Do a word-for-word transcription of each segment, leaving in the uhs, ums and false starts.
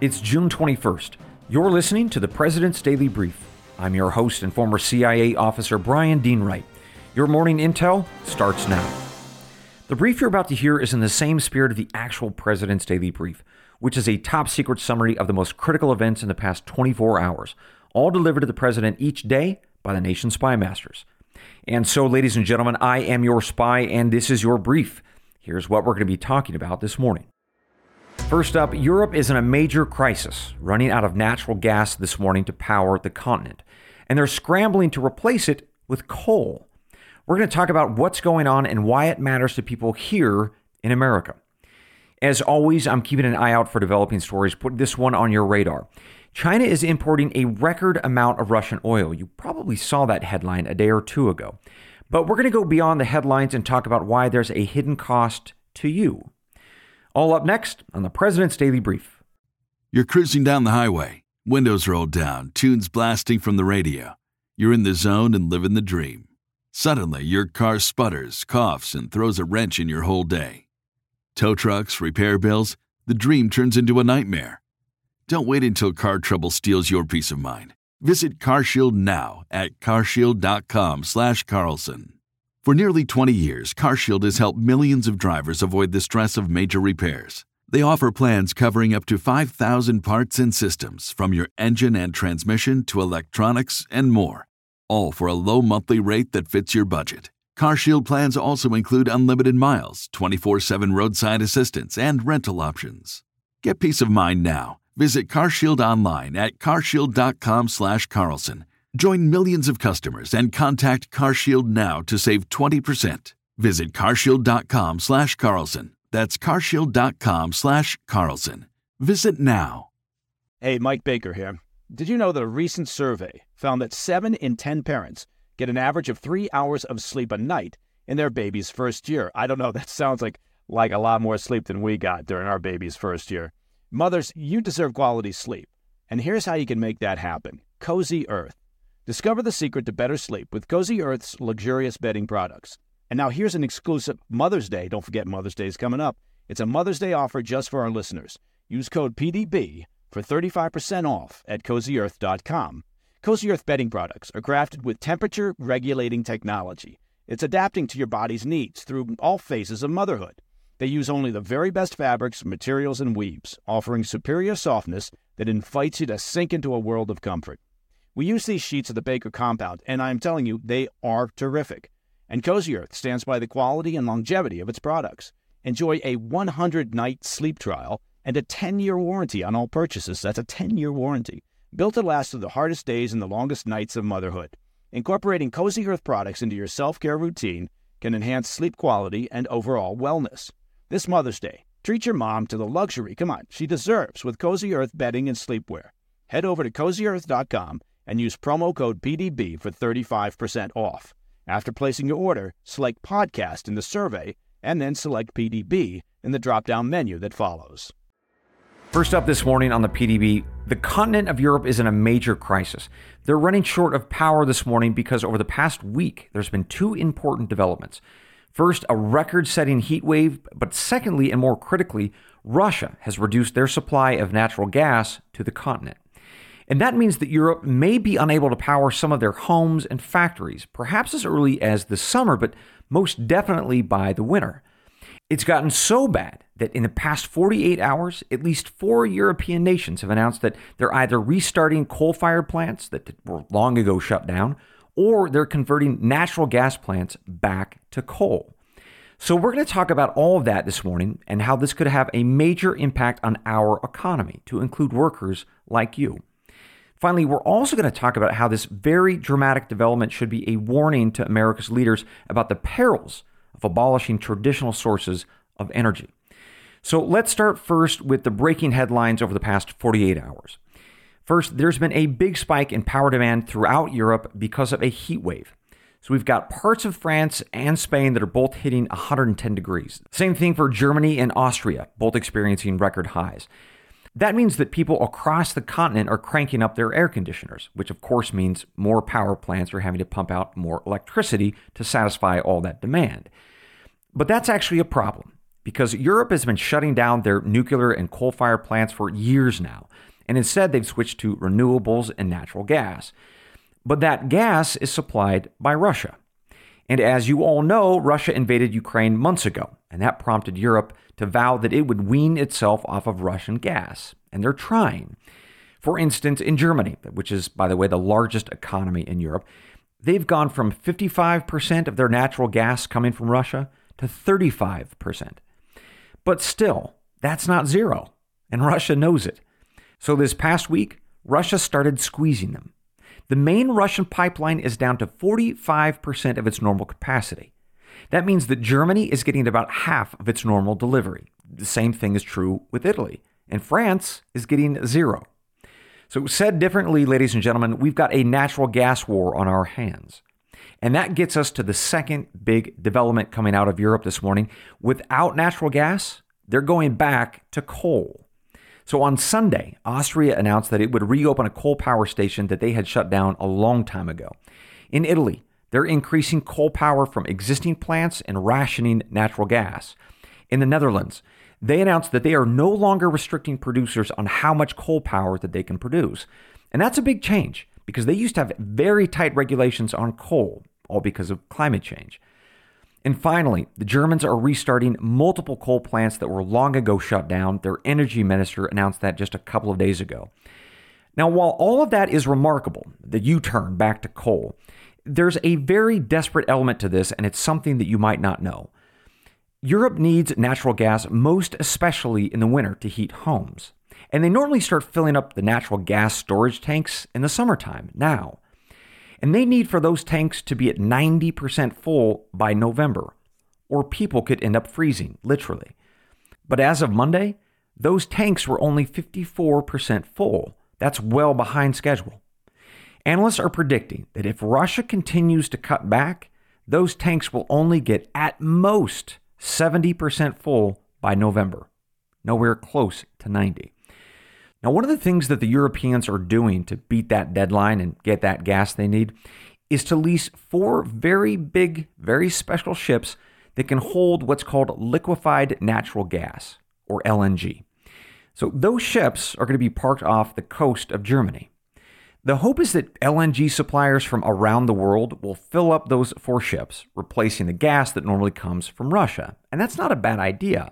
It's June twenty-first. You're listening to the President's Daily Brief. I'm your host and former C I A officer Brian Dean Wright. Your morning intel starts now. The brief you're about to hear is in the same spirit of the actual President's Daily Brief, which is a top-secret summary of the most critical events in the past twenty-four hours, all delivered to the President each day by the nation's spy masters. And so, ladies and gentlemen, I am your spy, and this is your brief. Here's what we're going to be talking about this morning. First up, Europe is in a major crisis, running out of natural gas this morning to power the continent, and they're scrambling to replace it with coal. We're going to talk about what's going on and why it matters to people here in America. As always, I'm keeping an eye out for developing stories. Put this one on your radar. China is importing a record amount of Russian oil. You probably saw that headline a day or two ago. But we're going to go beyond the headlines and talk about why there's a hidden cost to you. All up next on the President's Daily Brief. You're cruising down the highway, windows rolled down, tunes blasting from the radio. You're in the zone and living the dream. Suddenly, your car sputters, coughs, and throws a wrench in your whole day. Tow trucks, repair bills, the dream turns into a nightmare. Don't wait until car trouble steals your peace of mind. Visit CarShield now at carshield.com slash Carlson. For nearly twenty years, CarShield has helped millions of drivers avoid the stress of major repairs. They offer plans covering up to five thousand parts and systems, from your engine and transmission to electronics and more, all for a low monthly rate that fits your budget. CarShield plans also include unlimited miles, twenty-four seven roadside assistance, and rental options. Get peace of mind now. Visit CarShield online at carshield.com slash Carlson. Join millions of customers and contact CarShield now to save twenty percent. Visit carshield.com slash Carlson. That's carshield.com slash Carlson. Visit now. Hey, Mike Baker here. Did you know that a recent survey found that seven in ten parents get an average of three hours of sleep a night in their baby's first year? I don't know, that sounds like, like a lot more sleep than we got during our baby's first year. Mothers, you deserve quality sleep. And here's how you can make that happen. Cozy Earth. Discover the secret to better sleep with Cozy Earth's luxurious bedding products. And now here's an exclusive Mother's Day. Don't forget Mother's Day is coming up. It's a Mother's Day offer just for our listeners. Use code P D B for thirty-five percent off at cozy earth dot com. Cozy Earth bedding products are crafted with temperature-regulating technology. It's adapting to your body's needs through all phases of motherhood. They use only the very best fabrics, materials, and weaves, offering superior softness that invites you to sink into a world of comfort. We use these sheets of the Baker compound, and I'm telling you, they are terrific. And Cozy Earth stands by the quality and longevity of its products. Enjoy a one hundred night sleep trial and a ten-year warranty on all purchases. That's a ten-year warranty. Built to last through the hardest days and the longest nights of motherhood. Incorporating Cozy Earth products into your self-care routine can enhance sleep quality and overall wellness. This Mother's Day, treat your mom to the luxury, come on, she deserves with Cozy Earth bedding and sleepwear. Head over to cozy earth dot com and use promo code P D B for thirty-five percent off. After placing your order, select Podcast in the survey, and then select P D B in the drop-down menu that follows. First up this morning on the P D B, the continent of Europe is in a major crisis. They're running short of power this morning because over the past week, there's been two important developments. First, a record-setting heat wave, but secondly, and more critically, Russia has reduced their supply of natural gas to the continent. And that means that Europe may be unable to power some of their homes and factories, perhaps as early as the summer, but most definitely by the winter. It's gotten so bad that in the past forty-eight hours, at least four European nations have announced that they're either restarting coal-fired plants that were long ago shut down, or they're converting natural gas plants back to coal. So we're going to talk about all of that this morning and how this could have a major impact on our economy, to include workers like you. Finally, we're also going to talk about how this very dramatic development should be a warning to America's leaders about the perils of abolishing traditional sources of energy. So let's start first with the breaking headlines over the past forty-eight hours. First, there's been a big spike in power demand throughout Europe because of a heat wave. So we've got parts of France and Spain that are both hitting one hundred ten degrees. Same thing for Germany and Austria, both experiencing record highs. That means that people across the continent are cranking up their air conditioners, which of course means more power plants are having to pump out more electricity to satisfy all that demand. But that's actually a problem. because Europe has been shutting down their nuclear and coal-fired plants for years now, and instead they've switched to renewables and natural gas. But that gas is supplied by Russia. And as you all know, Russia invaded Ukraine months ago, and that prompted Europe to vow that it would wean itself off of Russian gas. And they're trying. For instance, in Germany, which is, by the way, the largest economy in Europe, they've gone from fifty-five percent of their natural gas coming from Russia to thirty-five percent. But still, that's not zero, and Russia knows it. So this past week, Russia started squeezing them. The main Russian pipeline is down to forty-five percent of its normal capacity. That means that Germany is getting about half of its normal delivery. The same thing is true with Italy, and France is getting zero. So said differently, ladies and gentlemen, we've got a natural gas war on our hands. And that gets us to the second big development coming out of Europe this morning. Without natural gas, they're going back to coal. So on Sunday, Austria announced that it would reopen a coal power station that they had shut down a long time ago. In Italy, they're increasing coal power from existing plants and rationing natural gas. In the Netherlands, they announced that they are no longer restricting producers on how much coal power that they can produce. And that's a big change because they used to have very tight regulations on coal, all because of climate change. And finally, the Germans are restarting multiple coal plants that were long ago shut down. Their energy minister announced that just a couple of days ago. Now, while all of that is remarkable, the U-turn back to coal, there's a very desperate element to this, and it's something that you might not know. Europe needs natural gas, most especially in the winter, to heat homes. And they normally start filling up the natural gas storage tanks in the summertime, now. And they need for those tanks to be at ninety percent full by November, or people could end up freezing, literally. But as of Monday, those tanks were only fifty-four percent full. That's well behind schedule. Analysts are predicting that if Russia continues to cut back, those tanks will only get at most seventy percent full by November, nowhere close to ninety. Now, one of the things that the Europeans are doing to beat that deadline and get that gas they need is to lease four very big, very special ships that can hold what's called liquefied natural gas, or L N G. So those ships are going to be parked off the coast of Germany. The hope is that L N G suppliers from around the world will fill up those four ships, replacing the gas that normally comes from Russia. And that's not a bad idea,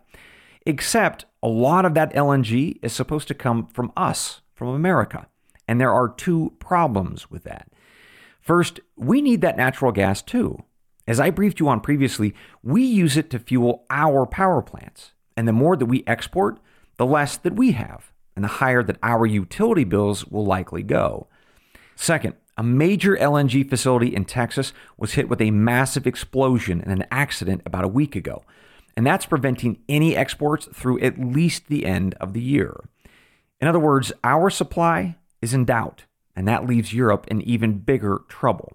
except a lot of that L N G is supposed to come from us, from America. And there are two problems with that. First, we need that natural gas too. As I briefed you on previously, we use it to fuel our power plants. And the more that we export, the less that we have, and the higher that our utility bills will likely go. Second, a major L N G facility in Texas was hit with a massive explosion in an accident about a week ago. And that's preventing any exports through at least the end of the year. In other words, our supply is in doubt, and that leaves Europe in even bigger trouble.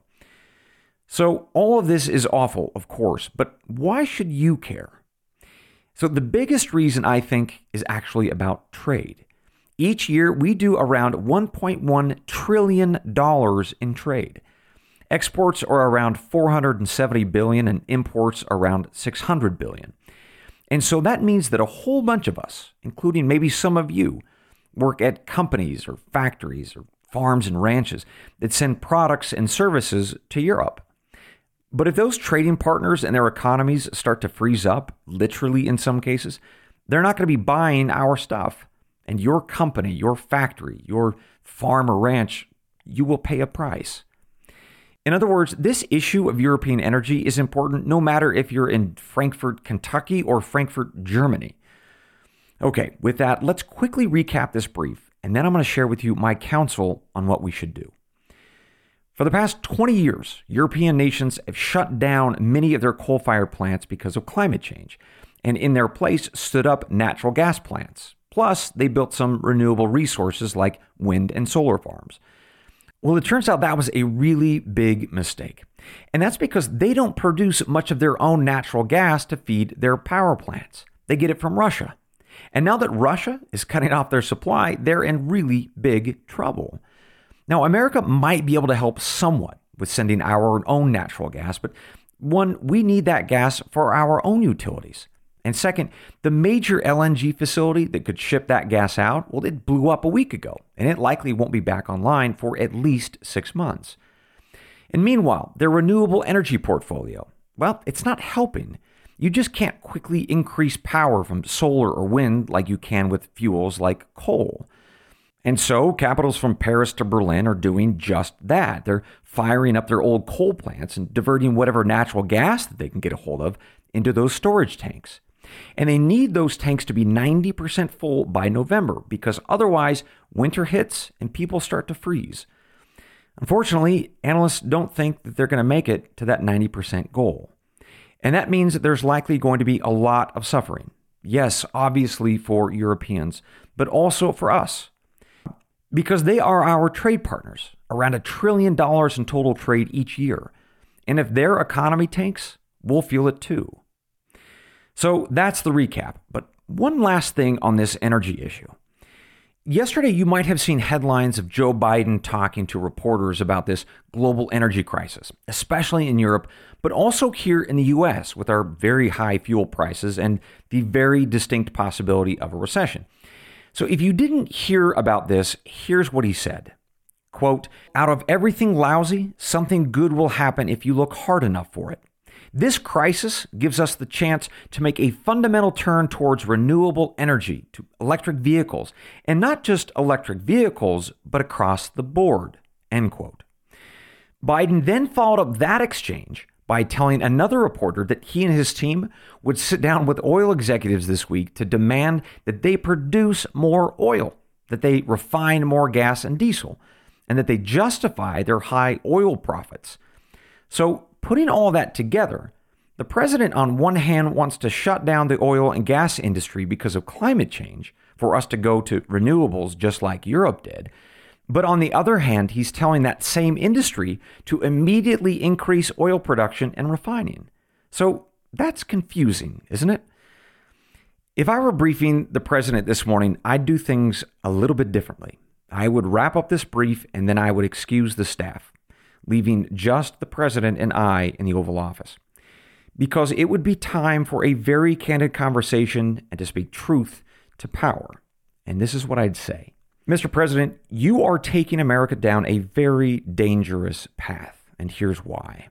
So all of this is awful, of course, but why should you care? So the biggest reason, I think, is actually about trade. Each year, we do around one point one trillion dollars in trade. Exports are around four hundred seventy billion dollars and imports around six hundred billion dollars. And so that means that a whole bunch of us, including maybe some of you, work at companies or factories or farms and ranches that send products and services to Europe. But if those trading partners and their economies start to freeze up, literally in some cases, they're not going to be buying our stuff. And your company, your factory, your farm or ranch, you will pay a price. In other words, this issue of European energy is important no matter if you're in Frankfurt, Kentucky, or Frankfurt, Germany. Okay, with that, let's quickly recap this brief, and then I'm going to share with you my counsel on what we should do. For the past twenty years, European nations have shut down many of their coal-fired plants because of climate change, and in their place stood up natural gas plants. Plus, they built some renewable resources like wind and solar farms. Well, it turns out that was a really big mistake. And that's because they don't produce much of their own natural gas to feed their power plants. They get it from Russia. And now that Russia is cutting off their supply, they're in really big trouble. Now, America might be able to help somewhat with sending our own natural gas, but one, we need that gas for our own utilities. And second, the major L N G facility that could ship that gas out, well, it blew up a week ago, and it likely won't be back online for at least six months. And meanwhile, their renewable energy portfolio, well, it's not helping. You just can't quickly increase power from solar or wind like you can with fuels like coal. And so capitals from Paris to Berlin are doing just that. They're firing up their old coal plants and diverting whatever natural gas that they can get a hold of into those storage tanks. And they need those tanks to be ninety percent full by November because otherwise winter hits and people start to freeze. Unfortunately, analysts don't think that they're going to make it to that ninety percent goal. And that means that there's likely going to be a lot of suffering. Yes, obviously for Europeans, but also for us. Because they are our trade partners, around a trillion dollars in total trade each year. And if their economy tanks, we'll feel it too. So that's the recap. But one last thing on this energy issue. Yesterday, you might have seen headlines of Joe Biden talking to reporters about this global energy crisis, especially in Europe, but also here in the U S with our very high fuel prices and the very distinct possibility of a recession. So if you didn't hear about this, here's what he said. Quote, "Out of everything lousy, something good will happen if you look hard enough for it. This crisis gives us the chance to make a fundamental turn towards renewable energy, to electric vehicles, and not just electric vehicles, but across the board." End quote. Biden then followed up that exchange by telling another reporter that he and his team would sit down with oil executives this week to demand that they produce more oil, that they refine more gas and diesel, and that they justify their high oil profits. So putting all that together, the president on one hand wants to shut down the oil and gas industry because of climate change for us to go to renewables just like Europe did. But on the other hand, he's telling that same industry to immediately increase oil production and refining. So that's confusing, isn't it? If I were briefing the president this morning, I'd do things a little bit differently. I would wrap up this brief and then I would excuse the staff, leaving just the president and I in the Oval Office. Because it would be time for a very candid conversation and to speak truth to power. And this is what I'd say. Mister President, you are taking America down a very dangerous path, and here's why.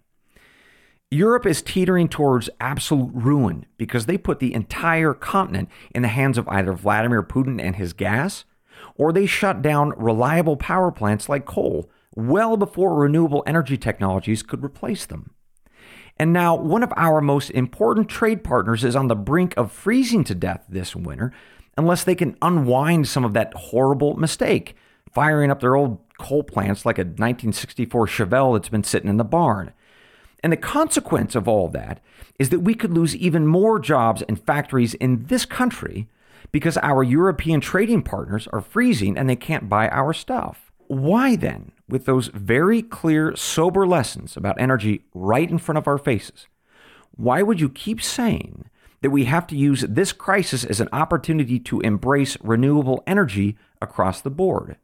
Europe is teetering towards absolute ruin because they put the entire continent in the hands of either Vladimir Putin and his gas, or they shut down reliable power plants like coal well before renewable energy technologies could replace them. And now one of our most important trade partners is on the brink of freezing to death this winter, unless they can unwind some of that horrible mistake, firing up their old coal plants like a nineteen sixty-four Chevelle that's been sitting in the barn. And the consequence of all that is that we could lose even more jobs and factories in this country because our European trading partners are freezing and they can't buy our stuff. Why then, with those very clear, sober lessons about energy right in front of our faces, why would you keep saying that we have to use this crisis as an opportunity to embrace renewable energy across the board?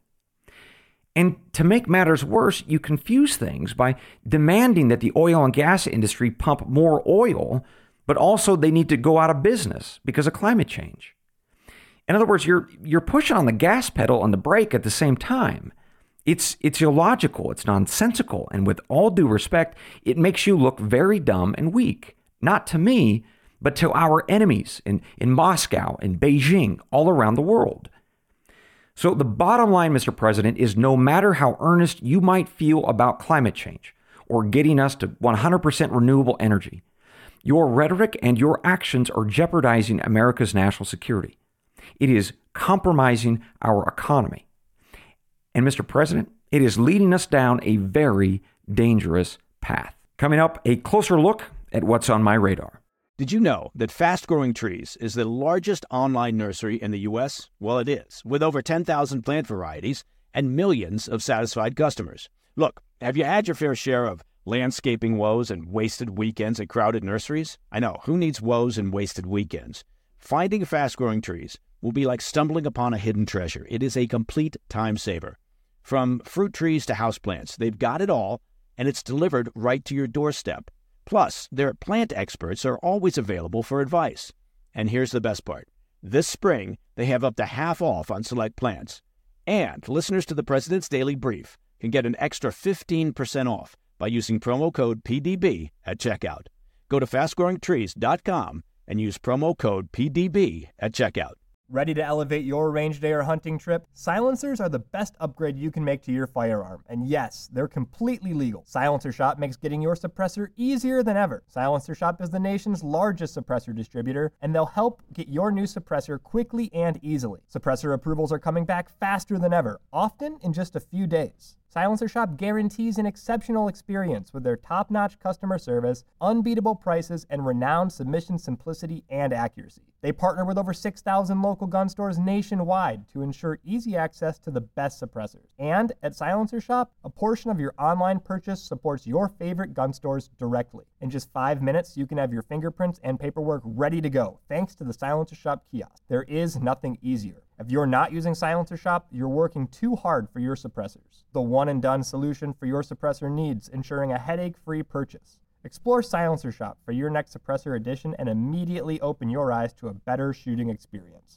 And to make matters worse, you confuse things by demanding that the oil and gas industry pump more oil, but also they need to go out of business because of climate change. In other words, you're you're pushing on the gas pedal and the brake at the same time. It's it's illogical, it's nonsensical, and with all due respect, it makes you look very dumb and weak. Not to me, but to our enemies in, in Moscow and Beijing, all around the world. So the bottom line, Mister President, is no matter how earnest you might feel about climate change or getting us to one hundred percent renewable energy, your rhetoric and your actions are jeopardizing America's national security. It is compromising our economy. And Mister President, it is leading us down a very dangerous path. Coming up, a closer look at what's on my radar. Did you know that Fast Growing Trees is the largest online nursery in the U S? Well, it is, with over ten thousand plant varieties and millions of satisfied customers. Look, have you had your fair share of landscaping woes and wasted weekends at crowded nurseries? I know, who needs woes and wasted weekends? Finding Fast Growing Trees will be like stumbling upon a hidden treasure. It is a complete time saver. From fruit trees to houseplants, they've got it all, and it's delivered right to your doorstep. Plus, their plant experts are always available for advice. And here's the best part. This spring, they have up to half off on select plans. And listeners to the President's Daily Brief can get an extra fifteen percent off by using promo code P D B at checkout. Go to fast growing trees dot com and use promo code P D B at checkout. Ready to elevate your range day or hunting trip? Silencers are the best upgrade you can make to your firearm. And yes, they're completely legal. Silencer Shop makes getting your suppressor easier than ever. Silencer Shop is the nation's largest suppressor distributor, and they'll help get your new suppressor quickly and easily. Suppressor approvals are coming back faster than ever, often in just a few days. Silencer Shop guarantees an exceptional experience with their top-notch customer service, unbeatable prices, and renowned submission simplicity and accuracy. They partner with over six thousand local gun stores nationwide to ensure easy access to the best suppressors. And at Silencer Shop, a portion of your online purchase supports your favorite gun stores directly. In just five minutes, you can have your fingerprints and paperwork ready to go, thanks to the Silencer Shop kiosk. There is nothing easier. If you're not using Silencer Shop, you're working too hard for your suppressors. The one-and-done solution for your suppressor needs, ensuring a headache-free purchase. Explore Silencer Shop for your next suppressor edition and immediately open your eyes to a better shooting experience.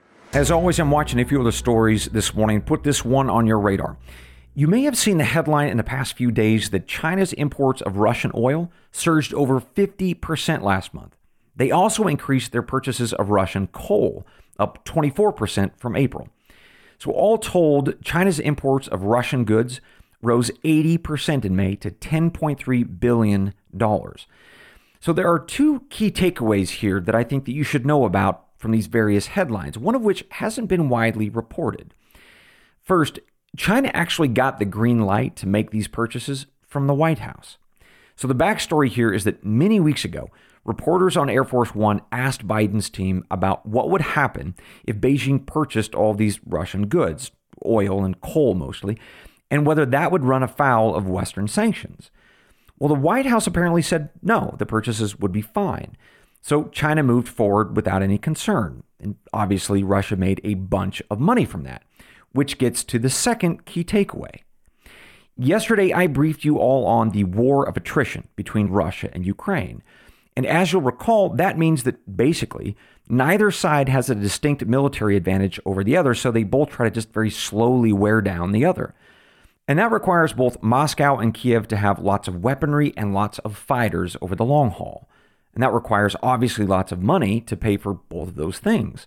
As always, I'm watching a few of the stories this morning. Put this one on your radar. You may have seen the headline in the past few days that China's imports of Russian oil surged over fifty percent last month. They also increased their purchases of Russian coal, up twenty-four percent from April. So all told, China's imports of Russian goods rose eighty percent in May to ten point three billion dollars. So there are two key takeaways here that I think that you should know about from these various headlines, one of which hasn't been widely reported. First, China actually got the green light to make these purchases from the White House. So the backstory here is that many weeks ago, reporters on Air Force One asked Biden's team about what would happen if Beijing purchased all these Russian goods, oil and coal mostly, and whether that would run afoul of Western sanctions. Well, the White House apparently said no, the purchases would be fine. So China moved forward without any concern. And obviously, Russia made a bunch of money from that, which gets to the second key takeaway. Yesterday, I briefed you all on the war of attrition between Russia and Ukraine. And as you'll recall, that means that basically neither side has a distinct military advantage over the other, so they both try to just very slowly wear down the other. And that requires both Moscow and Kiev to have lots of weaponry and lots of fighters over the long haul. And that requires obviously lots of money to pay for both of those things.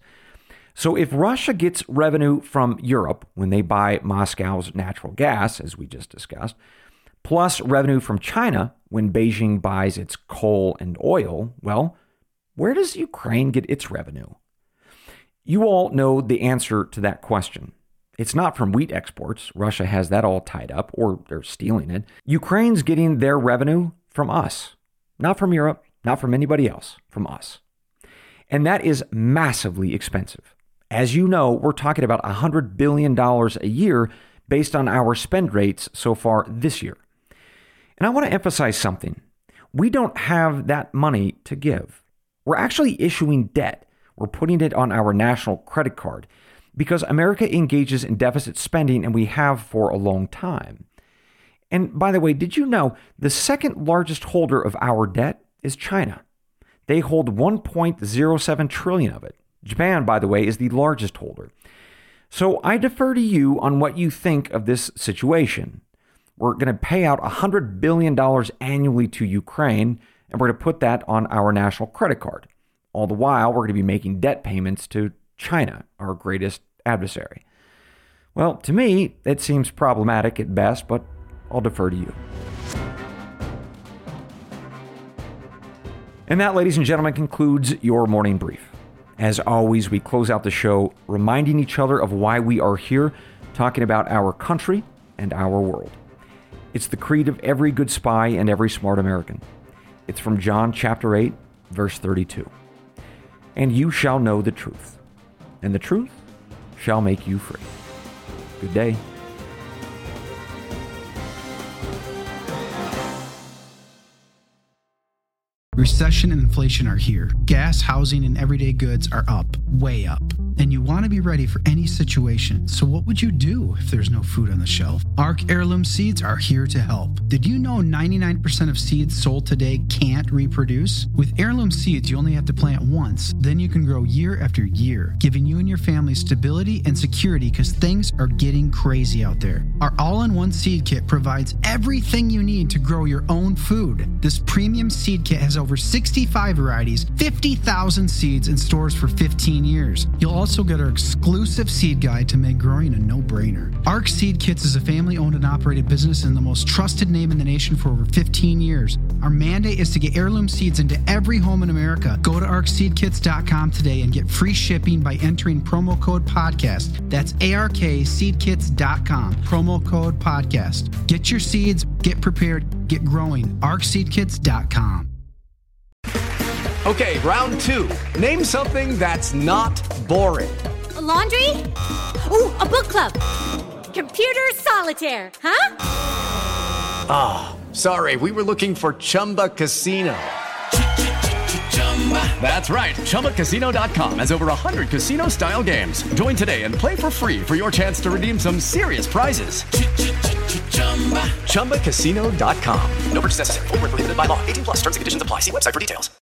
So if Russia gets revenue from Europe when they buy Moscow's natural gas, as we just discussed, plus revenue from China when Beijing buys its coal and oil, well, where does Ukraine get its revenue? You all know the answer to that question. It's not from wheat exports. Russia has that all tied up, or they're stealing it. Ukraine's getting their revenue from us, not from Europe, not from anybody else, from us. And that is massively expensive. As you know, we're talking about one hundred billion dollars a year based on our spend rates so far this year. And I want to emphasize something. We don't have that money to give. We're actually issuing debt. We're putting it on our national credit card because America engages in deficit spending, and we have for a long time. And by the way, did you know the second largest holder of our debt is China? They hold one point zero seven trillion of it. Japan, by the way, is the largest holder. So I defer to you on what you think of this situation. We're going to pay out one hundred billion dollars annually to Ukraine, and we're going to put that on our national credit card. All the while, we're going to be making debt payments to China, our greatest adversary. Well, to me, it seems problematic at best, but I'll defer to you. And that, ladies and gentlemen, concludes your morning brief. As always, we close out the show reminding each other of why we are here, talking about our country and our world. It's the creed of every good spy and every smart American. It's from John chapter eight, verse thirty-two. And you shall know the truth, and the truth shall make you free. Good day. Recession and inflation are here. Gas, housing, and everyday goods are up, way up. And you want to be ready for any situation. So what would you do if there's no food on the shelf? ARC Heirloom Seeds are here to help. Did you know ninety-nine percent of seeds sold today can't reproduce? With Heirloom Seeds, you only have to plant once, then you can grow year after year, giving you and your family stability and security because things are getting crazy out there. Our all-in-one seed kit provides everything you need to grow your own food. This premium seed kit has over sixty-five varieties, fifty thousand seeds, and stores for fifteen years. You'll also get our exclusive seed guide to make growing a no-brainer. ARC Seed Kits is a family-owned and operated business and the most trusted name in the nation for over fifteen years. Our mandate is to get heirloom seeds into every home in America. Go to arc seed kits dot com today and get free shipping by entering promo code podcast. That's A R K seed kits dot com, promo code podcast. Get your seeds, get prepared, get growing. arc seed kits dot com. Okay, round two. Name something that's not boring. A laundry? Ooh, a book club. Computer solitaire, huh? Ah, oh, sorry, we were looking for Chumba Casino. That's right, Chumba Casino dot com has over one hundred casino-style games. Join today and play for free for your chance to redeem some serious prizes. Chumba Casino dot com. No purchase necessary. Void where prohibited by law. eighteen plus terms and conditions apply. See website for details.